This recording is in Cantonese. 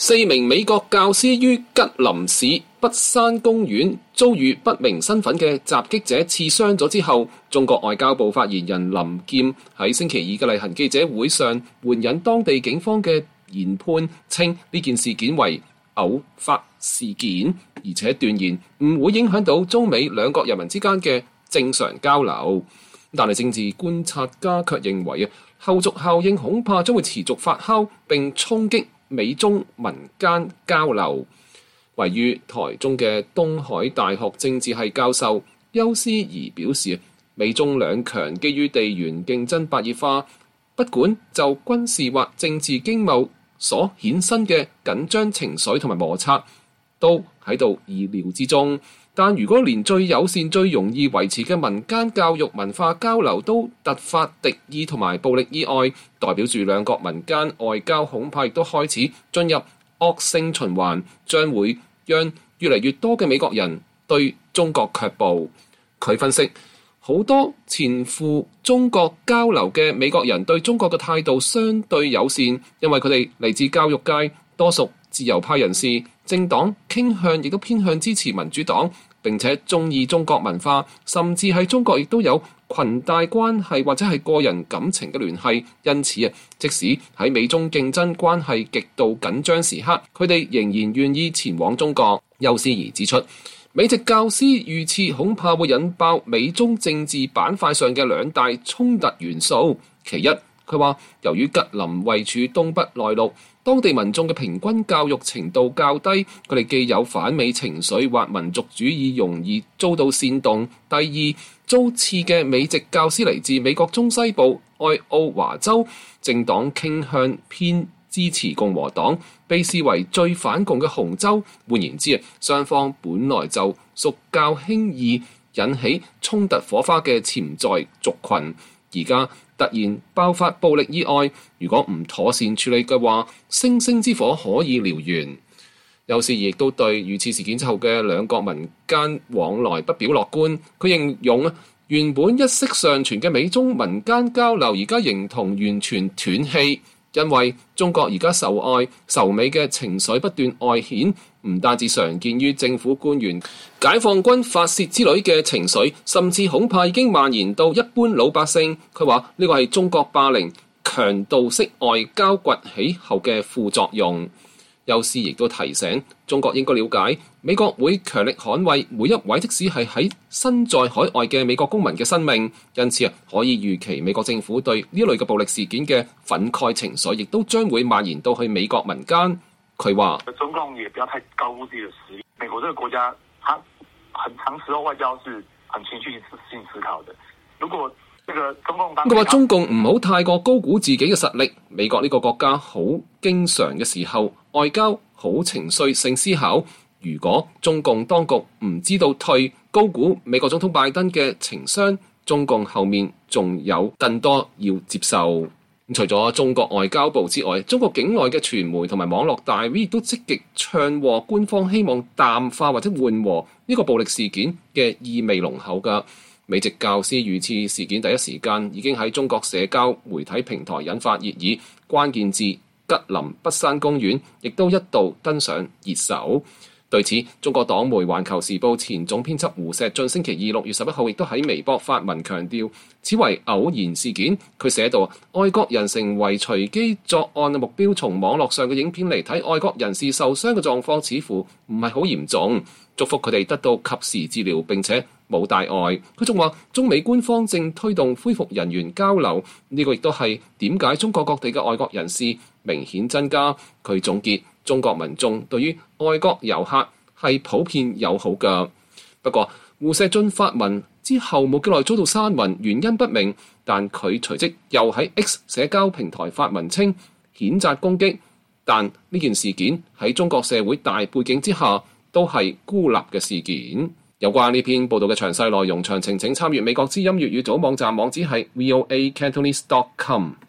4名美國教師於吉林市北山公園遭遇不明身份嘅襲擊者刺傷咗之後，中國外交部發言人林劍喺星期二嘅例行記者會上援引當地警方嘅研判，稱呢件事件為偶發事件，而且斷言唔會影響到中美兩國人民之間嘅正常交流。但係政治觀察家卻認為後續效應恐怕將會持續發酵並衝擊美中民間交流。位於台中嘅東海大學政治系教授邱思怡表示，美中兩強基於地緣競爭白熱化，不管就軍事或政治經貿所衍生嘅緊張情緒同埋摩擦，都喺度意料之中。但如果連最友善、最容易維持嘅民間教育文化交流都突發敵意同埋暴力意外，代表住兩國民間外交恐怕亦都開始進入惡性循環，將會讓越嚟越多嘅美國人對中國卻步。佢分析，好多前赴中國交流嘅美國人對中國嘅態度相對友善，因為佢哋嚟自教育界，多屬自由派人士，政黨傾向亦都偏向支持民主黨，並且中意中國文化，甚至喺中國亦都有裙帶關係或者係個人感情嘅聯繫。因此即使喺美中競爭關係極度緊張時刻，佢哋仍然願意前往中國。邱思怡指出，美籍教師遇刺恐怕會引爆美中政治板塊上嘅兩大衝突元素。其一，佢話由於吉林位處東北內陸，當地民眾嘅平均教育程度較低，佢哋既有反美情緒或民族主義，容易遭到煽動。第二，遭刺嘅美籍教師嚟自美國中西部愛奧華州，政黨傾向偏支持共和黨，被視為最反共嘅紅州。換言之雙方本來就屬較輕易引起衝突火花嘅潛在族群，而家突然爆發暴力意外，如果唔妥善處理嘅話，星星之火可以燎原。邱思怡亦都對遇刺事件之後嘅兩國民間往來不表樂觀。佢形容原本一息尚存嘅美中民間交流，而家形同完全斷氣，因為中國而家仇外仇美嘅情緒不斷外顯，唔單止常見於政府官員、解放軍發洩之類嘅情緒，甚至恐怕已經蔓延到一般老百姓。佢話呢個係中國霸凌強盜式外交崛起後嘅副作用。邱思亦都提醒中國應該了解，美國會強力捍衛每一位即使係喺身在海外嘅美國公民嘅生命，因此可以預期美國政府對呢類嘅暴力事件嘅憤慨情緒，亦都將會蔓延到去美國民間。佢話： 中共也不要太高估自己的實力。美國這個國家，它很長時候外交是很情緒性思考的。如果佢話中共唔好太過高估自己嘅實力。美國呢個國家好經常嘅時候，外交好情緒性思考。如果中共當局唔知道退，高估美國總統拜登嘅情商，中共後面仲有更多要接受。除咗中國外交部之外，中國境內嘅傳媒同埋網絡大 V 亦都積極唱和官方希望淡化或者緩和呢個暴力事件嘅意味濃厚㗎。美籍教師遇刺事件第一時間已經喺中國社交媒體平台引發熱議，關鍵字吉林北山公園亦都一度登上熱搜。對此，中國黨媒《環球時報》前總編輯胡錫進星期二6月11號亦都喺微博發文強調，此為偶然事件。佢寫道：外國人成為隨機作案嘅目標，從網絡上嘅影片嚟睇，外國人士受傷嘅狀況似乎唔係好嚴重，祝福佢哋得到及時治療並且冇大礙。佢仲話，中美官方正推動恢復人員交流，呢個亦都係點解中國各地嘅外國人士明顯增加。佢總結，中國民眾對於外國遊客係普遍友好㗎。不過胡錫進發文之後冇幾耐遭到刪文，原因不明，但佢隨即又喺 X 社交平台發文稱譴責攻擊，但呢件事件喺中國社會大背景之下都係孤立嘅事件。有關呢篇報道嘅詳細內容詳情，請參閱美國之音粵語組網站，網址係voacantonese.com。